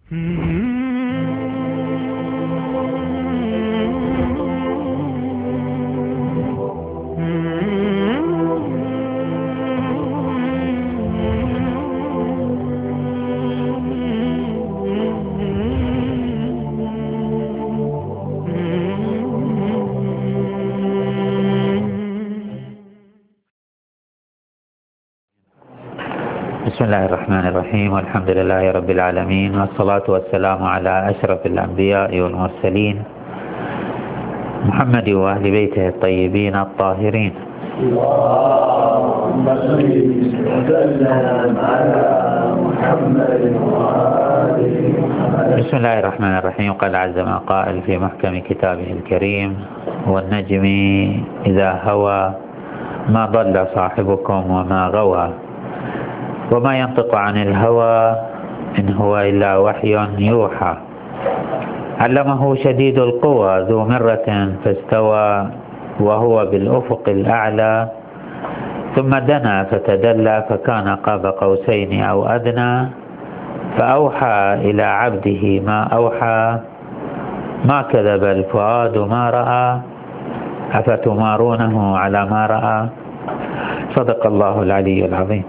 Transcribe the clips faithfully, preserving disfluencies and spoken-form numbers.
بسم الله الرحمن الرحيم، والحمد لله رب العالمين، والصلاة والسلام على أشرف الأنبياء والمرسلين محمد وأهل بيته الطيبين الطاهرين. اللهم صل وسلم على محمد وآله محمد. بسم الله الرحمن الرحيم. قال عز ما قائل في محكم كتابه الكريم: والنجم إذا هوى ما ضل صاحبكم وما غوى وما ينطق عن الهوى إن هو إلا وحي يوحى علمه شديد القوى ذو مرة فاستوى وهو بالأفق الأعلى ثم دنا فتدلى فكان قاب قوسين أو أدنى فأوحى إلى عبده ما أوحى ما كذب الفؤاد ما رأى أفتمارونه على ما رأى. صدق الله العلي العظيم.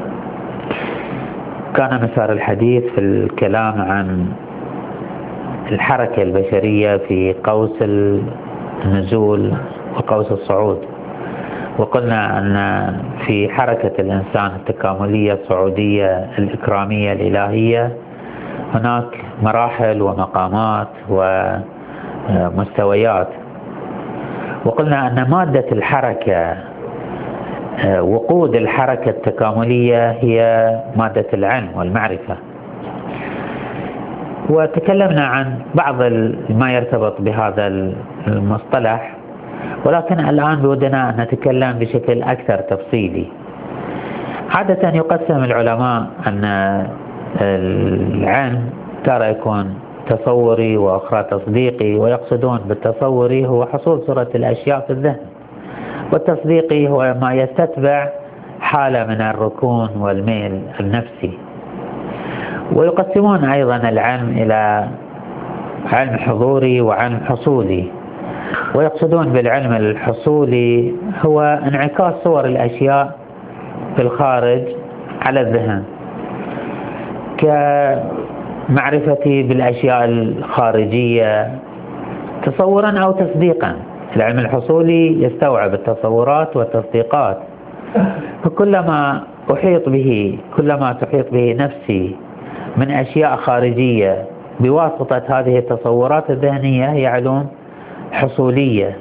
كان مسار الحديث في الكلام عن الحركة البشرية في قوس النزول وقوس الصعود، وقلنا أن في حركة الإنسان التكاملية الصعودية الإكرامية الإلهية هناك مراحل ومقامات ومستويات، وقلنا أن مادة الحركة وقود الحركة التكاملية هي مادة العلم والمعرفة، وتكلمنا عن بعض ما يرتبط بهذا المصطلح، ولكن الآن بودنا أن نتكلم بشكل أكثر تفصيلي. عادة يقسم العلماء أن العلم ترى يكون تصوري وأخرى تصديقي، ويقصدون بالتصوري هو حصول صورة الأشياء في الذهن، والتصديقي هو ما يستتبع حالة من الركون والميل النفسي. ويقسمون أيضا العلم إلى علم حضوري وعلم حصولي، ويقصدون بالعلم الحصولي هو انعكاس صور الأشياء في الخارج على الذهن، كمعرفتي بالأشياء الخارجية تصورا أو تصديقا. العلم الحصولي يستوعب التصورات والتصديقات، فكلما أحيط به كلما تحيط به نفسي من أشياء خارجية بواسطة هذه التصورات الذهنية هي علوم حصولية،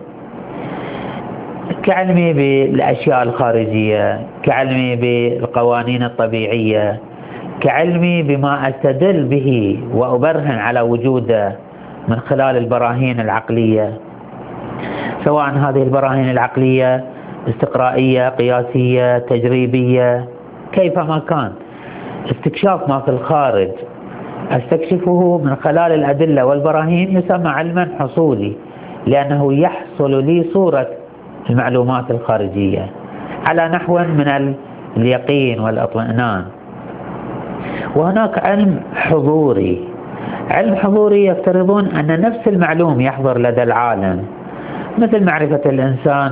كعلمي بالأشياء الخارجية، كعلمي بالقوانين الطبيعية، كعلمي بما أستدل به وأبرهن على وجوده من خلال البراهين العقلية، سواء هذه البراهين العقلية استقرائية، قياسية، تجريبية، كيفما كان. استكشاف ما في الخارج استكشفه من خلال الأدلة والبراهين يسمى علما حصولي، لأنه يحصل لي صورة المعلومات الخارجية على نحو من اليقين والاطمئنان. وهناك علم حضوري. علم حضوري يفترضون أن نفس المعلوم يحضر لدى العالم، مثل معرفة الإنسان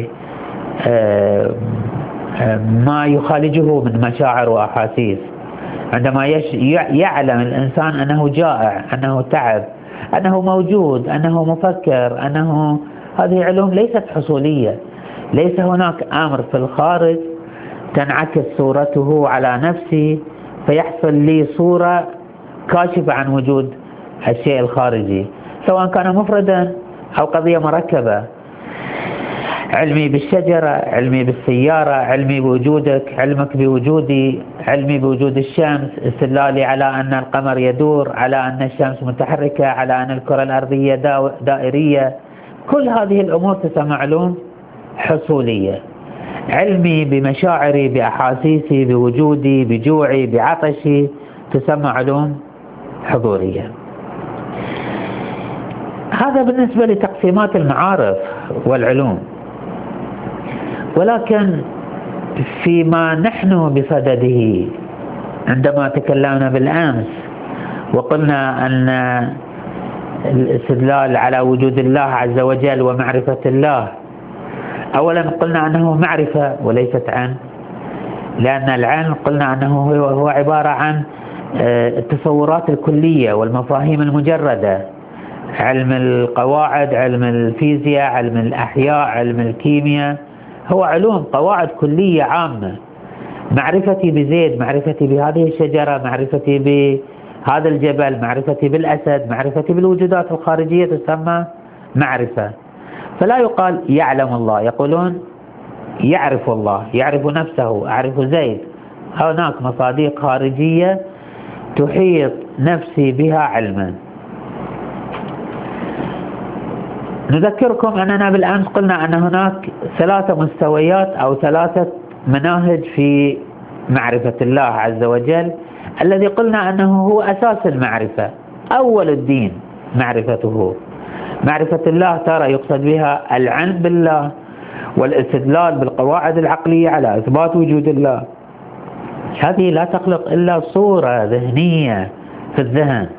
بما يخالجه من مشاعر وأحاسيس. عندما يعلم الإنسان أنه جائع، أنه تعب، أنه موجود، أنه مفكر، أنه هذه علوم ليست حصولية. ليس هناك أمر في الخارج تنعكس صورته على نفسي فيحصل لي صورة كاشفة عن وجود الشيء الخارجي، سواء كان مفردا أو قضية مركبة. علمي بالشجرة، علمي بالسيارة، علمي بوجودك، علمك بوجودي، علمي بوجود الشمس، استدلالي على أن القمر يدور، على أن الشمس متحركة، على أن الكرة الأرضية دائرية. كل هذه الأمور تسمى علوم حصولية. علمي بمشاعري، بأحاسيسي، بوجودي، بجوعي، بعطشي، تسمى علوم حضورية. هذا بالنسبة لتقسيمات المعارف والعلوم. ولكن فيما نحن بصدده عندما تكلمنا بالأمس وقلنا أن الاستدلال على وجود الله عز وجل ومعرفة الله، أولا قلنا أنه معرفة وليست عن، لأن العلم قلنا أنه هو عبارة عن التصورات الكلية والمفاهيم المجردة، علم القواعد، علم الفيزياء، علم الأحياء، علم الكيمياء، هو علوم قواعد كلية عامة. معرفتي بزيد، معرفتي بهذه الشجرة، معرفتي بهذا الجبل، معرفتي بالأسد، معرفتي بالوجودات الخارجية تسمى معرفة. فلا يقال يعلم الله، يقولون يعرف الله، يعرف نفسه، أعرف زيد. هناك مصادق خارجية تحيط نفسي بها علما. نذكركم أننا بالأمس قلنا أن هناك ثلاثة مستويات أو ثلاثة مناهج في معرفة الله عز وجل، الذي قلنا أنه هو أساس المعرفة، أول الدين معرفته. معرفة الله ترى يقصد بها العلم بالله والاستدلال بالقواعد العقلية على إثبات وجود الله. هذه لا تخلق إلا صورة ذهنية في الذهن،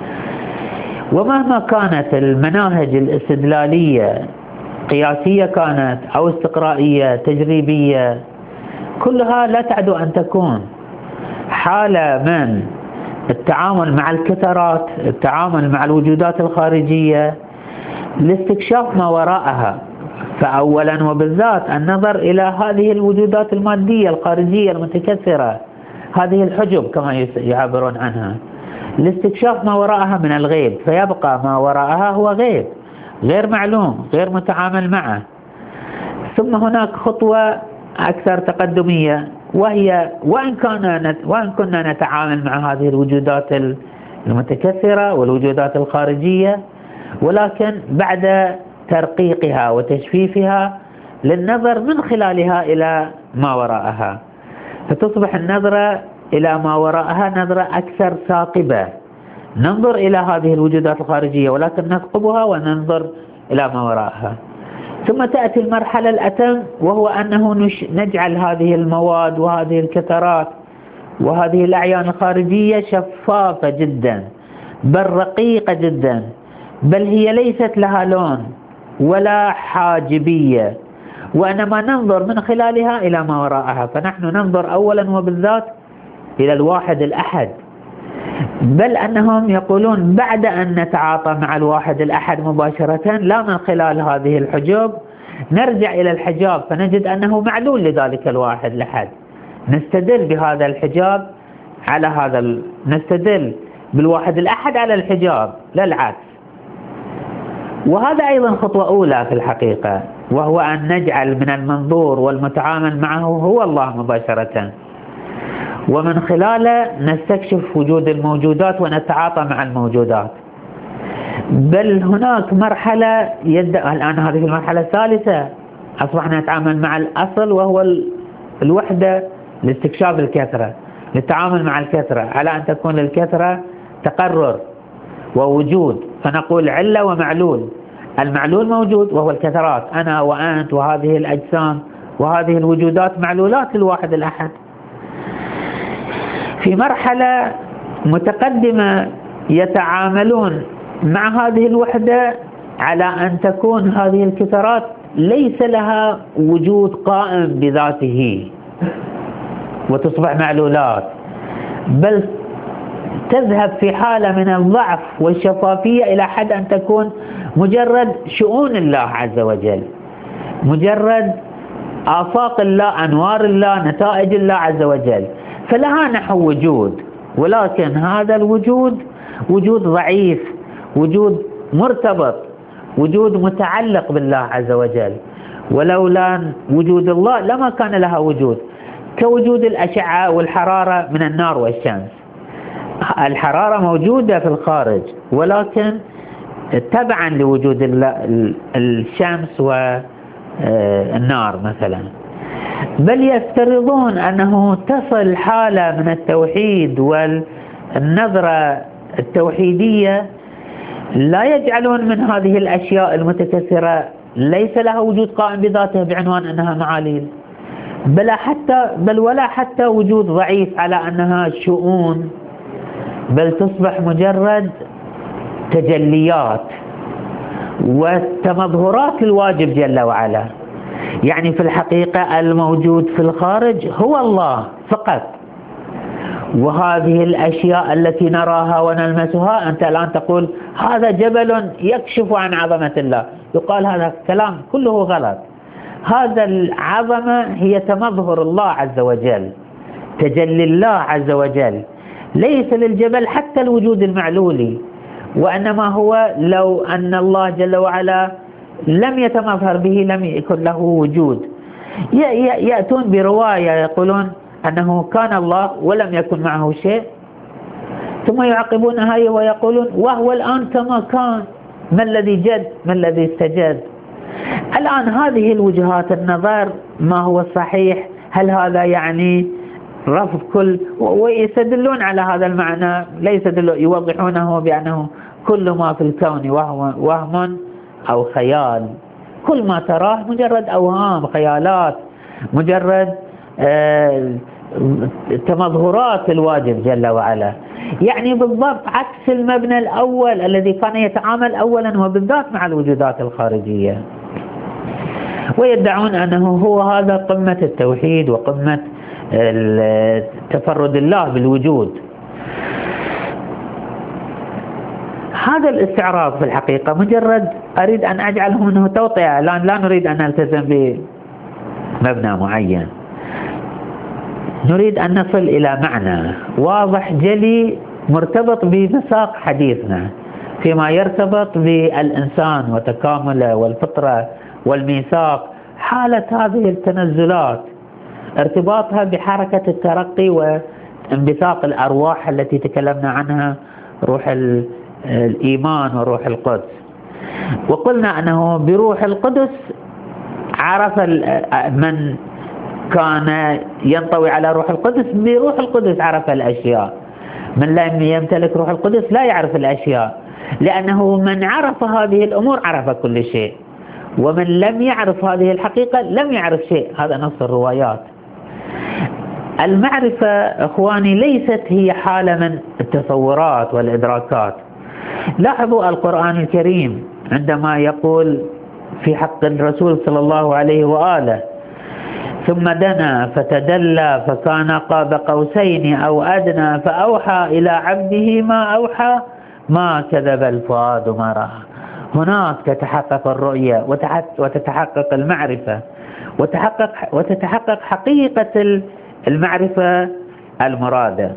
ومهما كانت المناهج الاستدلالية قياسية كانت أو استقرائية تجريبية، كلها لا تعد أن تكون حالة من التعامل مع الكثرات، التعامل مع الوجودات الخارجية لاستكشاف ما وراءها. فأولا وبالذات النظر إلى هذه الوجودات المادية الخارجية المتكثرة، هذه الحجب كما يعبرون عنها، لاستكشاف ما وراءها من الغيب، فيبقى ما وراءها هو غيب غير معلوم غير متعامل معه. ثم هناك خطوة أكثر تقدمية، وهي وإن كنا وإن كنا نتعامل مع هذه الوجودات المتكثرة والوجودات الخارجية، ولكن بعد ترقيقها وتجفيفها للنظر من خلالها إلى ما وراءها، فتصبح النظرة إلى ما وراءها نظرة أكثر ثاقبة. ننظر إلى هذه الوجودات الخارجية ولكن نثقبها وننظر إلى ما وراءها. ثم تأتي المرحلة الأتم، وهو أنه نجعل هذه المواد وهذه الكثرات وهذه الأعيان الخارجية شفافة جدا، بل رقيقة جدا، بل هي ليست لها لون ولا حاجبية، وإنما ننظر من خلالها إلى ما وراءها. فنحن ننظر أولا وبالذات إلى الواحد الأحد، بل أنهم يقولون بعد أن نتعاطى مع الواحد الأحد مباشرة لا من خلال هذه الحجاب، نرجع إلى الحجاب فنجد أنه معلول لذلك الواحد الأحد، نستدل بهذا الحجاب على هذا ال... نستدل بالواحد الأحد على الحجاب لا العكس. وهذا أيضا خطوة أولى في الحقيقة، وهو أن نجعل من المنظور والمتعامل معه هو الله مباشرة، ومن خلاله نستكشف وجود الموجودات ونتعاطى مع الموجودات. بل هناك مرحلة يد... الآن هذه المرحلة الثالثة، أصبحنا نتعامل مع الأصل وهو الوحدة لاستكشاف الكثرة، للتعامل مع الكثرة على أن تكون للكثرة تقرر ووجود، فنقول علة ومعلول. المعلول موجود وهو الكثرات، أنا وأنت وهذه الأجسام وهذه الوجودات معلولات للواحد الأحد. في مرحلة متقدمة يتعاملون مع هذه الوحدة على أن تكون هذه الكثرات ليس لها وجود قائم بذاته وتصبح معلولات، بل تذهب في حالة من الضعف والشفافية إلى حد أن تكون مجرد شؤون الله عز وجل، مجرد آفاق الله، أنوار الله، نتائج الله عز وجل، فلها نحو وجود، ولكن هذا الوجود وجود ضعيف، وجود مرتبط، وجود متعلق بالله عز وجل. ولولا وجود الله لما كان لها وجود، كوجود الأشعة والحرارة من النار والشمس. الحرارة موجودة في الخارج ولكن تبعا لوجود الشمس والنار مثلا. بل يفترضون أنه تصل حالة من التوحيد والنظرة التوحيدية لا يجعلون من هذه الأشياء المتكثرة ليس لها وجود قائم بذاته بعنوان أنها معاليل، بل حتى بل ولا حتى وجود ضعيف على أنها شؤون بل تصبح مجرد تجليات وتمظهرات للواجب جل وعلا. يعني في الحقيقة الموجود في الخارج هو الله فقط، وهذه الأشياء التي نراها ونلمسها أنت الآن تقول هذا جبل يكشف عن عظمة الله، يقال هذا كلام كله غلط. هذا العظمة هي تمظهر الله عز وجل، تجلي الله عز وجل، ليس للجبل حتى الوجود المعلولي، وإنما هو لو أن الله جل وعلا لم يتمظهر به لم يكن له وجود. يأتون برواية يقولون أنه كان الله ولم يكن معه شيء، ثم يعقبونها ويقولون وهو الآن كما كان، ما الذي جد ما الذي استجد. الآن هذه الوجهات النظر ما هو الصحيح؟ هل هذا يعني رفض كل، ويستدلون على هذا المعنى، لا يستدلون، يوضحونه بأنه كل ما في الكون وهم, وهم أو خيال، كل ما تراه مجرد أوهام خيالات، مجرد آه تمظهرات الواجب جل وعلا. يعني بالضبط عكس المبنى الأول الذي كان يتعامل أولا وبالذات مع الوجودات الخارجية، ويدعون أنه هو هذا قمة التوحيد وقمة تفرد الله بالوجود. هذا الاستعراض في الحقيقة مجرد أريد أن أجعله منه توطئة، الآن لا نريد أن نلتزم بمبنى معين، نريد أن نصل إلى معنى واضح جلي مرتبط بمساق حديثنا فيما يرتبط بالإنسان وتكامله والفطرة والميثاق. حالة هذه التنزلات ارتباطها بحركة الترقي وانبثاق الأرواح التي تكلمنا عنها، روح الإيمان وروح القدس. وقلنا أنه بروح القدس عرف من كان ينطوي على روح القدس، بروح القدس عرف الأشياء. من لم يمتلك روح القدس لا يعرف الأشياء، لأنه من عرف هذه الأمور عرف كل شيء، ومن لم يعرف هذه الحقيقة لم يعرف شيء. هذا نص الروايات. المعرفة إخواني ليست هي حالة من التصورات والإدراكات. لاحظوا القرآن الكريم عندما يقول في حق الرسول صلى الله عليه وآله ثم دنا فتدلى فكان قاب قوسين أو أدنى فأوحى إلى عبده ما أوحى ما كذب الفؤاد ما رأى. هناك تتحقق الرؤية وتتحقق المعرفة وتحقق وتتحقق حقيقة المعرفة المرادة.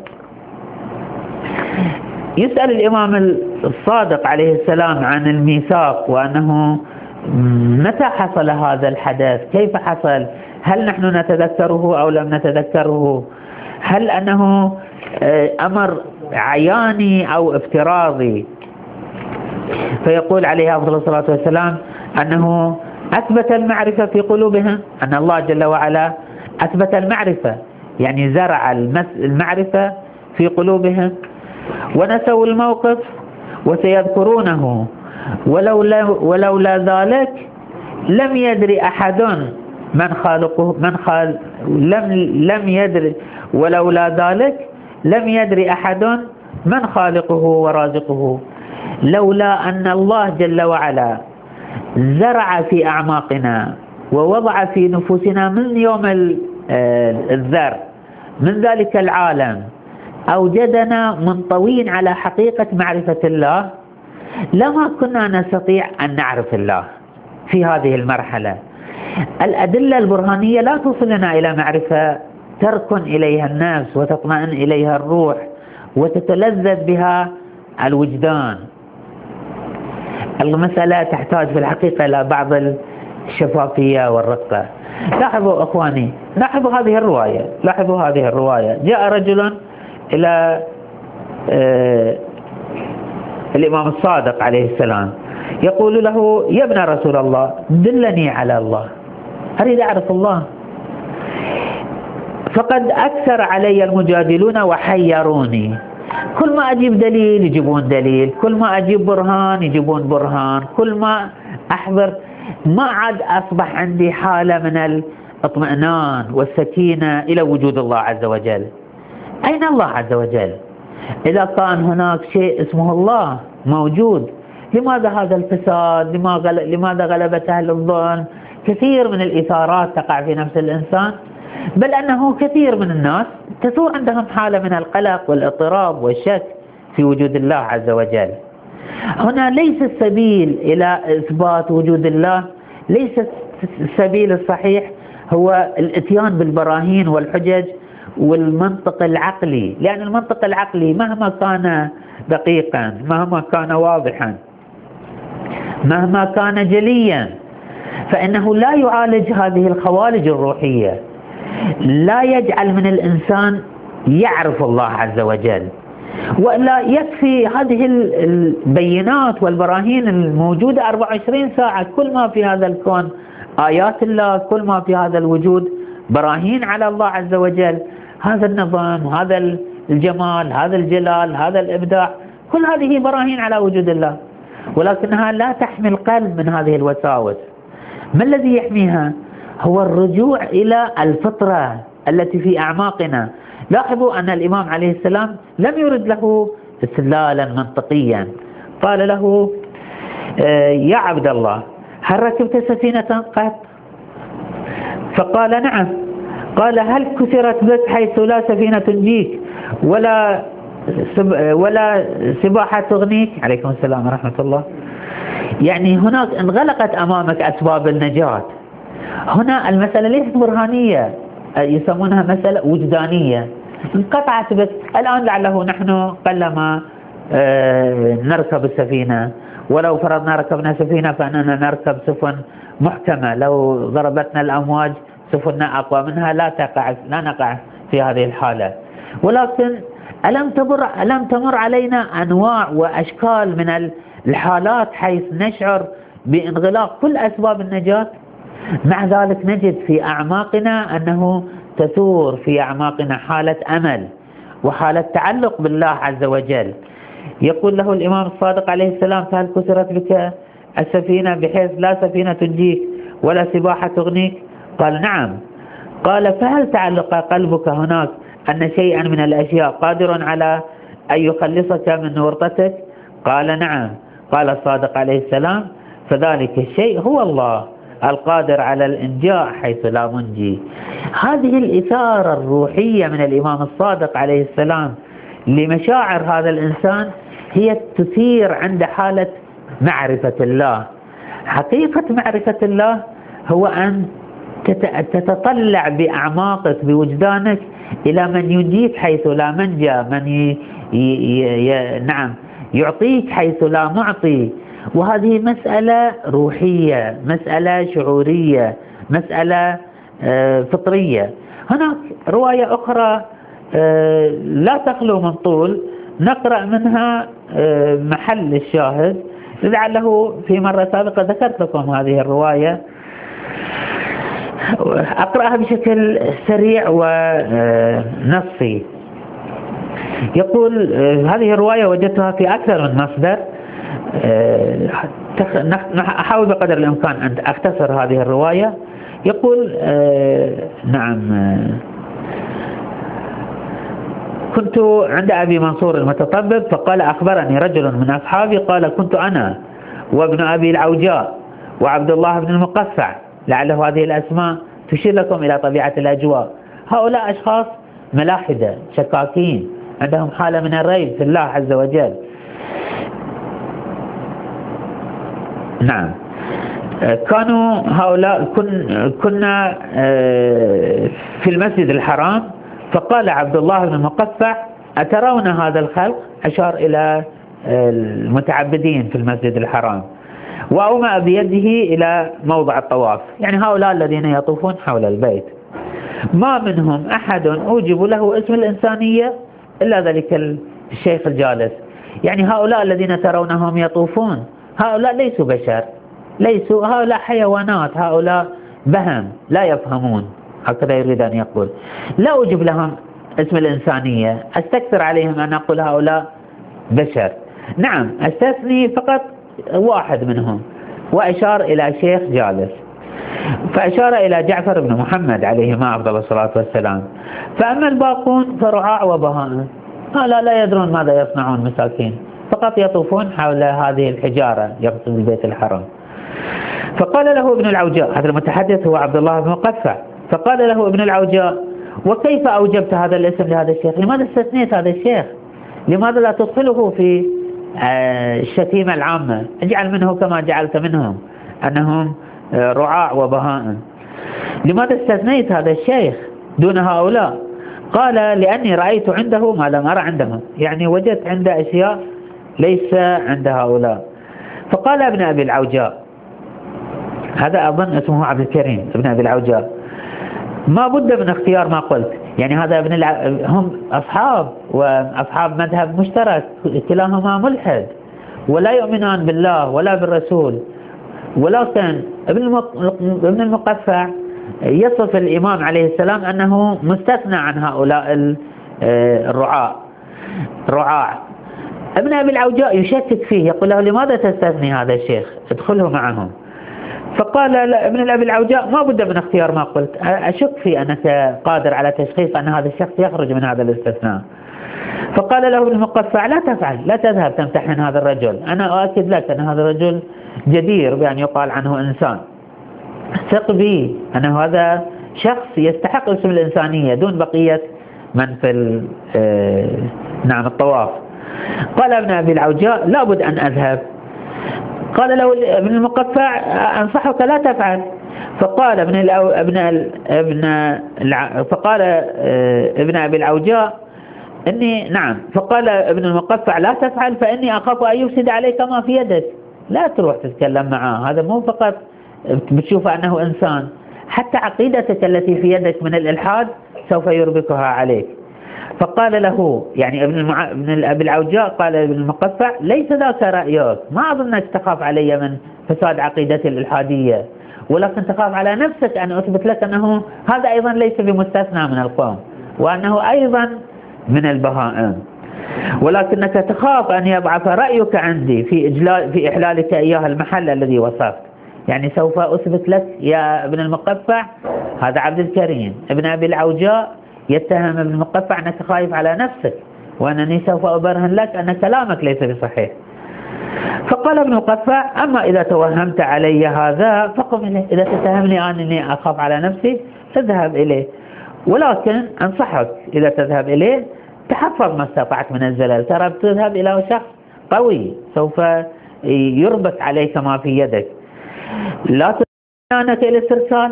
يسأل الإمام الصادق عليه السلام عن الميثاق، وأنه متى حصل هذا الحدث، كيف حصل، هل نحن نتذكره أو لم نتذكره، هل أنه أمر عياني أو افتراضي. فيقول عليه أفضل الصلاة والسلام أنه أثبت المعرفة في قلوبهم، أن الله جل وعلا أثبت المعرفة، يعني زرع المعرفة في قلوبهم، ونسوا الموقف وسيذكرونه. ولولا, ولولا ذلك لم يدري أحد من خالقه من خال لم لم يدري ولولا ذلك لم يدري أحد من خالقه ورازقه. لولا أن الله جل وعلا زرع في أعماقنا ووضع في نفوسنا من يوم الذر من ذلك العالم، أوجدنا منطوين على حقيقة معرفة الله، لما كنا نستطيع أن نعرف الله في هذه المرحلة. الأدلة البرهانية لا توصلنا إلى معرفة تركن إليها النفس وتطمئن إليها الروح وتتلذذ بها الوجدان. المسألة تحتاج في الحقيقة إلى بعض الشفافية والرقة. لاحظوا أخواني، لاحظوا هذه الرواية، لاحظوا هذه الرواية. جاء رجل إلى آه الإمام الصادق عليه السلام يقول له يا ابن رسول الله دلني على الله، أريد أعرف الله، فقد أكثر علي المجادلون وحيروني، كل ما أجيب دليل يجيبون دليل، كل ما أجيب برهان يجيبون برهان، كل ما أحضر ما عاد أصبح عندي حالة من الاطمئنان والسكينة إلى وجود الله عز وجل. أين الله عز وجل؟ إذا كان هناك شيء اسمه الله موجود، لماذا هذا الفساد؟ لماذا غلبة أهل الظلم؟ كثير من الإثارات تقع في نفس الإنسان، بل أنه كثير من الناس تثور عندهم حالة من القلق والاضطراب والشك في وجود الله عز وجل. هنا ليس السبيل إلى إثبات وجود الله، ليس السبيل الصحيح هو الاتيان بالبراهين والحجج والمنطق العقلي، لأن المنطق العقلي مهما كان دقيقا، مهما كان واضحا، مهما كان جليا، فإنه لا يعالج هذه الخوالج الروحية، لا يجعل من الإنسان يعرف الله عز وجل. ولا يكفي هذه البينات والبراهين الموجودة أربعة وعشرين ساعة، كل ما في هذا الكون آيات الله، كل ما في هذا الوجود براهين على الله عز وجل. هذا النظام، هذا الجمال، هذا الجلال، هذا الإبداع، كل هذه براهين على وجود الله، ولكنها لا تحمي القلب من هذه الوساوس. ما الذي يحميها؟ هو الرجوع إلى الفطرة التي في أعماقنا. لاحظوا أن الإمام عليه السلام لم يرد له استدلالا منطقيا، قال له يا عبد الله هل ركبت سفينة قط؟ فقال نعم. قال هل كسرت بك حيث لا سفينة تنجيك ولا ولا سباحة تغنيك؟ عليكم السلام ورحمة الله. يعني هناك انغلقت أمامك أسباب النجاة. هنا المسألة ليست برهانية، يسمونها مسألة وجدانية. انقطعت بك الآن، لعله نحن قلما نركب السفينة، ولو فرضنا ركبنا سفينة فإننا نركب سفن محكمة، لو ضربتنا الأمواج سفننا أقوى منها، لا تقع لا نقع في هذه الحالة. ولكن ألم تمر ألم تمر علينا أنواع وأشكال من الحالات حيث نشعر بانغلاق كل أسباب النجاة؟ مع ذلك نجد في أعماقنا أنه تثور في أعماقنا حالة أمل وحالة تعلق بالله عز وجل. يقول له الإمام الصادق عليه السلام فهل كسرت بك السفينة بحيث لا سفينة تنجيك ولا سباحة تغنيك؟ قال نعم. قال فهل تعلق قلبك هناك أن شيئا من الأشياء قادر على أن يخلصك من ورطتك؟ قال نعم. قال الصادق عليه السلام فذلك الشيء هو الله القادر على الإنجاء حيث لا منجي. هذه الإثارة الروحية من الإمام الصادق عليه السلام لمشاعر هذا الإنسان هي تثير عند حالة معرفة الله. حقيقة معرفة الله هو أن تتطلع بأعماقك بوجدانك إلى من ينجيك حيث لا منجى، من ي... ي... ي... نعم يعطيك حيث لا معطي. وهذه مسألة روحية، مسألة شعورية، مسألة فطرية. هناك رواية أخرى لا تخلو من طول، نقرأ منها محل الشاهد، لعله في مرة سابقة ذكرت لكم هذه الرواية، أقرأها بشكل سريع ونصي. يقول هذه الرواية وجدتها في أكثر من مصدر، أحاول بقدر الإمكان أن أختصر هذه الرواية. يقول نعم كنت عند أبي منصور المتطبب فقال أخبرني رجل من أصحابي قال كنت أنا وابن أبي العوجاء وعبد الله بن المقفع، لعله هذه الأسماء تشير لكم إلى طبيعة الأجواء. هؤلاء أشخاص ملاحدة شكاكين، عندهم حالة من الريب في الله عز وجل. نعم كانوا هؤلاء كن كنا في المسجد الحرام، فقال عبد الله بن المقفع أترون هذا الخلق؟ أشار إلى المتعبدين في المسجد الحرام، وأومأ بيده إلى موضع الطواف، يعني هؤلاء الذين يطوفون حول البيت. ما منهم أحد أوجب له اسم الإنسانية إلا ذلك الشيخ الجالس. يعني هؤلاء الذين ترونهم يطوفون هؤلاء ليسوا بشر، ليسوا هؤلاء حيوانات، هؤلاء بهم لا يفهمون، هكذا يريد أن يقول. لا أوجب لهم اسم الإنسانية، أستكثر عليهم أن أقول هؤلاء بشر. نعم أستثني فقط واحد منهم، وأشار إلى شيخ جالس، فأشار إلى جعفر بن محمد عليهما أفضل الصلاة والسلام. فأما الباقون فرعاع وبهائم، لا لا يدرون ماذا يصنعون مساكين، فقط يطوفون حول هذه الحجارة يقصد البيت الحرام. فقال له ابن العوجاء، هذا المتحدث هو عبد الله بن مقفع، فقال له ابن العوجاء: وكيف أوجبت هذا الاسم لهذا الشيخ؟ لماذا استثنيت هذا الشيخ؟ لماذا لا تدخله في الشتيمة العامة؟ اجعل منه كما جعلت منهم أنهم رعاع وبهائم. لماذا استثنيت هذا الشيخ دون هؤلاء؟ قال: لأني رأيت عنده ما لم أرى عندهم، يعني وجدت عنده أشياء ليس عند هؤلاء. فقال ابن أبي العوجاء، هذا أظن اسمه عبد الكريم ابن أبي العوجاء: ما بد من اختيار ما قلت. يعني هذا ابن الع... هم أصحاب وأصحاب مذهب مشترك، كلاهما ملحد ولا يؤمنان بالله ولا بالرسول، ولكن ابن المقفع يصف الإمام عليه السلام أنه مستثنى عن هؤلاء الرعاع رعاع. ابن أبي العوجاء يشكك فيه، يقول له: لماذا تستثني هذا الشيخ؟ ادخله معهم. فقال ابن أبي العوجاء: ما بد من اختيار ما قلت، أشك في أنك قادر على تشخيص أن هذا الشخص يخرج من هذا الاستثناء. فقال له ابن المقفع: لا تفعل، لا تذهب تمتحن هذا الرجل، أنا أؤكد لك أن هذا الرجل جدير بأن يقال عنه إنسان، ثق بي أنه هذا شخص يستحق اسم الإنسانية دون بقية من في نعم الطواف. قال ابن أبي العوجاء: لابد أن أذهب. قال له ابن المقفع: أنصحك لا تفعل. فقال ابن الأو... ابن ال... ابن الع... فقال ابن أبي العوجاء: إني نعم. فقال ابن المقفع: لا تفعل، فإني أخاف أن يفسد عليك ما في يدك. لا تروح تتكلم معه، هذا مو فقط بتشوف أنه إنسان، حتى عقيدتك التي في يدك من الإلحاد سوف يربكها عليك. فقال له يعني ابن المع... ابن أبي العوجاء قال ابن المقفع: ليس ذاك رأيك، ما أظنك تخاف علي من فساد عقيدتي الإلحادية، ولكن تخاف على نفسك أن أثبت لك أنه هذا أيضا ليس بمستثنى من القوم، وأنه أيضا من البهائم، ولكنك تخاف أن يضعف رأيك عندي في إجلال في إحلالك إياه المحل الذي وصفت. يعني سوف أثبت لك يا ابن المقفع، هذا عبد الكريم ابن أبي العوجاء يتهم ابن المقفع أنك خايف على نفسك، وأنني سوف أبرهن لك أن كلامك ليس بصحيح. فقال ابن المقفع: أما إذا توهمت علي هذا فقم إليه، إذا تتهمني أنني أخاف على نفسي اذهب إليه، ولكن أنصحك إذا تذهب إليه تحفظ ما استطعت من الزلل، ترى تذهب إلى شخص قوي سوف يربط عليك ما في يدك، لا تنانك إلى استرسال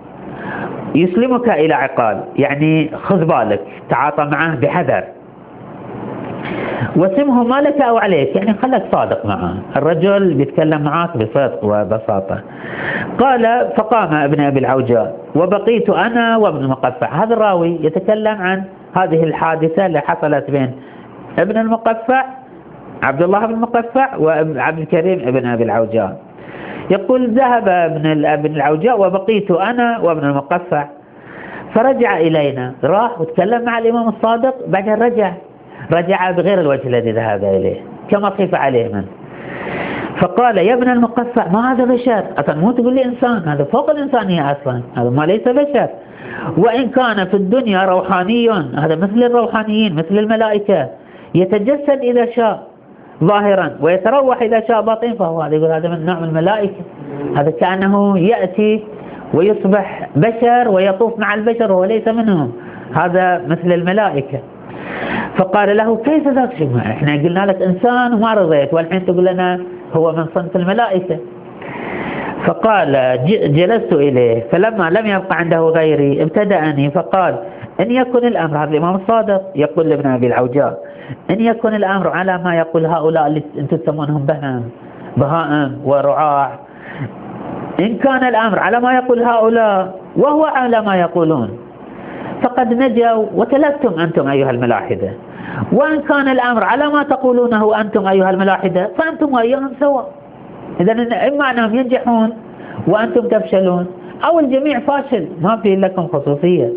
يسلمك إلى عقال، يعني خذ بالك، تعاطى معه بحذر، وسمه ما لك أو عليك، يعني خلك صادق معه، الرجل بيتكلم معك بصدق وبساطة. قال: فقام ابن أبي العوجاء وبقيت أنا وابن المقفع. هذا الراوي يتكلم عن هذه الحادثة اللي حصلت بين ابن المقفع عبد الله بن المقفع وعبد الكريم ابن أبي العوجاء. يقول: ذهب ابن ابن العوجاء وبقيت أنا وابن المقفع، فرجع إلينا، راح وتكلم مع الإمام الصادق، بعدين رجع رجع بغير الوجه الذي ذهب إليه كما خيف عليه منه. فقال: يا ابن المقفع، ما هذا بشر، أصلا مو تقول لي إنسان، هذا فوق الإنسانية أصلا، هذا ما ليس بشر، وإن كان في الدنيا روحاني، هذا مثل الروحانيين مثل الملائكة، يتجسد إذا شاء ظاهرا ويتروح إذا شاء باطن، فهو هذا يقول هذا من نوع من الملائكة، هذا كأنه يأتي ويصبح بشر ويطوف مع البشر وهو ليس منهم، هذا مثل الملائكة. فقال له: كيف ذاك شيء؟ احنا قلنا لك إنسان وما رضيت، والحين تقول لنا هو من صنف الملائكة. فقال: جلست إليه فلما لم يبق عنده غيري ابتدأني فقال: إن يكن الأمر، هذا الإمام الصادق يقول لابن أبي العوجاء: إن يكن الأمر على ما يقول هؤلاء اللي أنتم تسمونهم بهائم بهائم ورعاع، إن كان الأمر على ما يقول هؤلاء وهو على ما يقولون فقد نجوا وتلفتم أنتم أيها الملاحدة، وإن كان الأمر على ما تقولونه أنتم أيها الملاحدة فأنتم وإياهم سواء. إذن إما أنهم ينجحون وأنتم تفشلون، أو الجميع فاشل، ما في لكم خصوصية.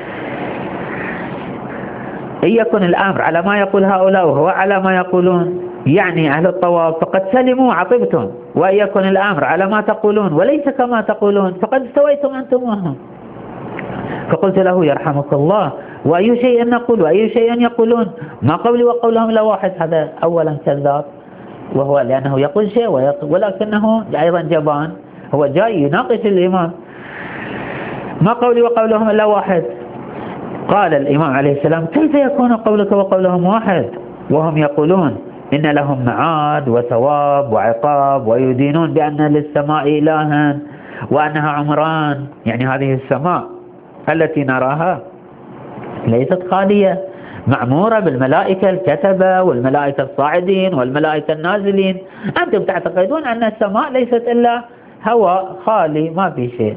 إن يكن الأمر على ما يقول هؤلاء وهو على ما يقولون، يعني أهل الطواف، فقد سلموا عطبتم، وإن يكن الأمر على ما تقولون وليس كما تقولون فقد استويتم أنتم وهم. فقلت له: يرحمك الله، وأي شيء نقول وأي شيء يقولون، ما قولي وقولهم إلا واحد. هذا أولا كذاب، وهو لأنه يقول شيء ولكنه أيضا جبان، هو جاي يناقش الإمام. ما قولي وقولهم إلا واحد. قال الإمام عليه السلام: كيف يكون قولك وقولهم واحد وهم يقولون إن لهم معاد وثواب وعقاب، ويدينون بأن للسماء إلها وأنها عمران؟ يعني هذه السماء التي نراها ليست خالية، معمورة بالملائكة الكتبة والملائكة الصاعدين والملائكة النازلين. أنتم تعتقدون أن السماء ليست إلا هواء خالي ما في شيء.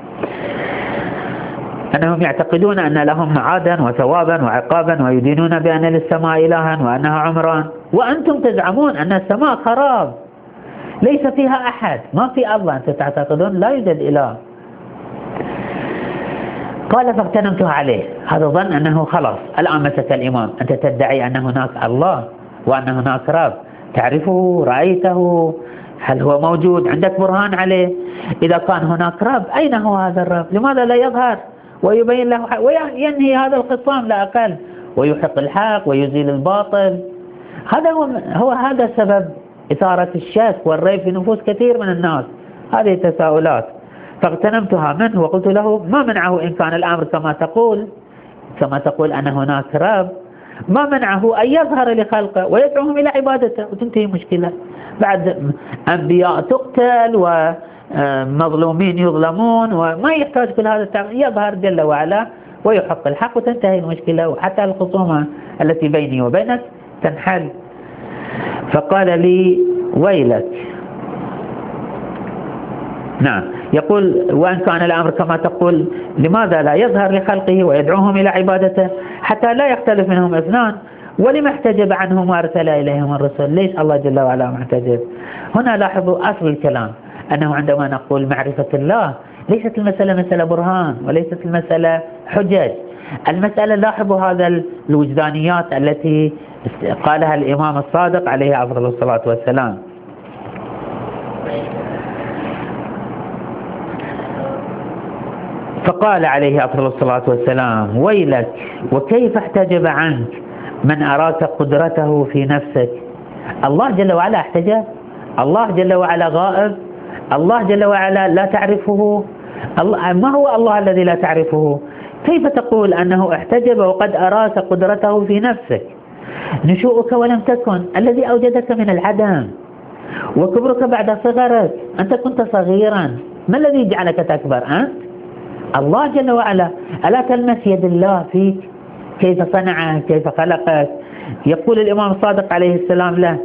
أنهم يعتقدون أن لهم معادا وثوابا وعقابا، ويدينون بأن للسماء إلها وأنها عمران، وأنتم تزعمون أن السماء خراب ليس فيها أحد، ما في الله، أنتم تعتقدون لا يوجد إله. قال: فاغتنمتها عليه. هذا ظن أنه خلاص الآن مسك الإمام. أنت تدعي أن هناك الله وأن هناك رب، تعرفه؟ رأيته؟ هل هو موجود؟ عندك برهان عليه؟ إذا كان هناك رب، أين هو هذا الرب؟ لماذا لا يظهر ويبين له وينهي هذا الخصام لا أقل، ويحق الحق ويزيل الباطل؟ هذا هو, هو هذا سبب إثارة الشك والريب في نفوس كثير من الناس، هذه التساؤلات. فاغتنمتها منه وقلت له: ما منعه إن كان الأمر كما تقول كما تقول أن هناك رب، ما منعه أن يظهر لخلقه ويدعوهم إلى عبادته وتنتهي المشكلة؟ بعد أنبياء تقتل ومظلومين يظلمون وما يحتاج كل هذا التعب، يظهر جل وعلا ويحق الحق وتنتهي المشكلة، وحتى الخصومة التي بيني وبينك تنحل. فقال لي: ويلك. نعم، يقول: وإن كان الأمر كما تقول، لماذا لا يظهر لخلقه ويدعوهم إلى عبادته حتى لا يختلف منهم اثنان؟ ولما احتجب عنهم وارسل إليهم الرسل؟ ليش الله جل وعلا محتجب؟ هنا لاحظوا أصل الكلام، أنه عندما نقول معرفة الله ليست المسألة مسألة برهان وليست المسألة حجج. المسألة، لاحظوا هذا الوجدانيات التي قالها الإمام الصادق عليه أفضل الصلاة والسلام. فقال عليه أفضل الصلاة والسلام: ويلك، وكيف احتجب عنك من أراك قدرته في نفسك؟ الله جل وعلا احتجب؟ الله جل وعلا غائب؟ الله جل وعلا لا تعرفه؟ الله ما هو الله الذي لا تعرفه؟ كيف تقول أنه احتجب وقد أراك قدرته في نفسك؟ نشوءك ولم تكن، الذي أوجدك من العدم، وكبرك بعد صغرك، أنت كنت صغيرا، ما الذي جعلك تكبر أنت؟ الله جل وعلا. ألا تلمس يد الله فيك كيف صنعك كيف خلقك؟ يقول الإمام الصادق عليه السلام له: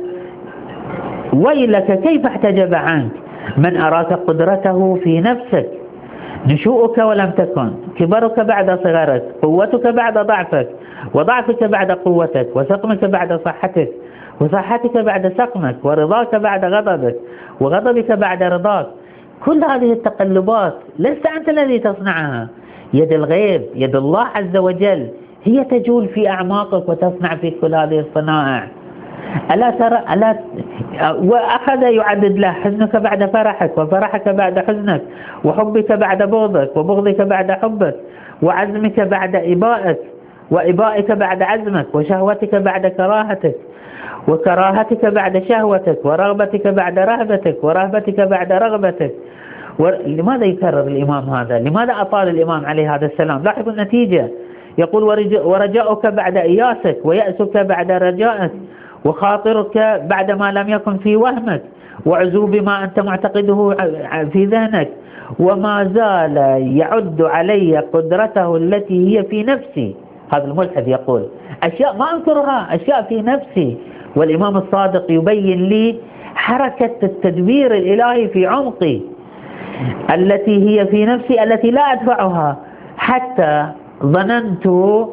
ويلك، كيف احتجب عنك من أراك قدرته في نفسك؟ نشوءك ولم تكن، كبرك بعد صغرك، قوتك بعد ضعفك، وضعفك بعد قوتك، وسقمك بعد صحتك، وصحتك بعد سقمك، ورضاك بعد غضبك، وغضبك بعد رضاك. كل هذه التقلبات لست أنت الذي تصنعها، يد الغيب، يد الله عز وجل هي تجول في أعماقك وتصنع في كل هذه الصنائع. ألا ترى ألا وأخذ يعدد له: حزنك بعد فرحك، وفرحك بعد حزنك، وحبك بعد بغضك، وبغضك بعد حبك، وعزمك بعد إبائك، وإبائك بعد عزمك، وشهوتك بعد كراهتك، وكراهتك بعد شهوتك، ورغبتك بعد رهبتك، ورهبتك بعد رغبتك. لماذا يكرر الإمام هذا؟ لماذا أطال الإمام عليه هذا السلام؟ لاحظوا النتيجة. يقول: ورجاؤك بعد إياسك، ويأسك بعد رجائك، وخاطرك بعد ما لم يكن في وهمك، وعزوب ما أنت معتقده في ذهنك، وما زال يعد علي قدرته التي هي في نفسي. هذا الملحد يقول: أشياء ما أنكرها، أشياء في نفسي. والإمام الصادق يبين لي حركة التدبير الإلهي في عمقي التي هي في نفسي، التي لا أدفعها، حتى ظننت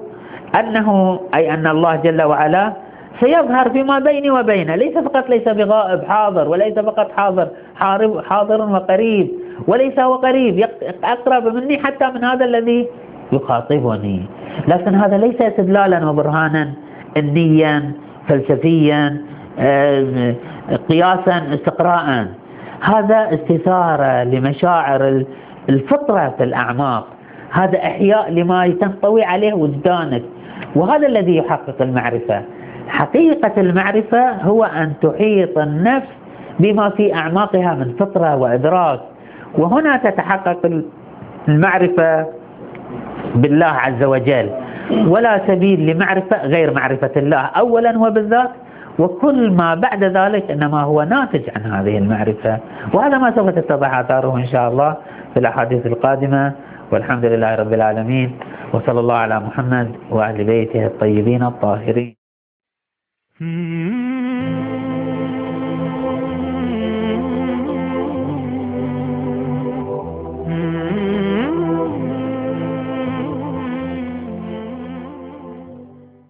أنه أي أن الله جل وعلا سيظهر فيما بيني وبينه، ليس فقط ليس بغائب، حاضر، وليس فقط حاضر حاضر وقريب، وليس هو قريب، أقرب مني حتى من هذا الذي يخاطبني. لكن هذا ليس استدلالا وبرهانا علميا فلسفيا قياسا استقراء، هذا استثارة لمشاعر الفطرة في الأعماق. هذا إحياء لما تنطوي عليه وجدانك، وهذا الذي يحقق المعرفة. حقيقة المعرفة هو أن تحيط النفس بما في أعماقها من فطرة وإدراك، وهنا تتحقق المعرفة بالله عز وجل، ولا سبيل لمعرفة غير معرفة الله أولا وبالذات، وكل ما بعد ذلك إنما هو ناتج عن هذه المعرفة. وهذا ما سوف تتضح آثاره إن شاء الله في الأحاديث القادمة. والحمد لله رب العالمين، وصلى الله على محمد وأهل بيته الطيبين الطاهرين.